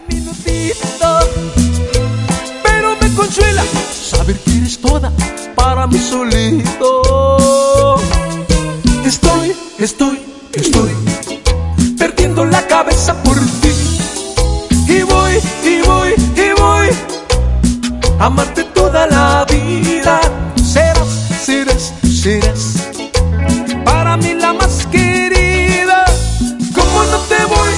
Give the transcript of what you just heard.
minutito, pero me consuela saber que eres toda para mí solito. Estoy perdiendo la cabeza por ti. Y voy a amarte toda la vida. Serás para mí la más querida. ¿Cómo no te voy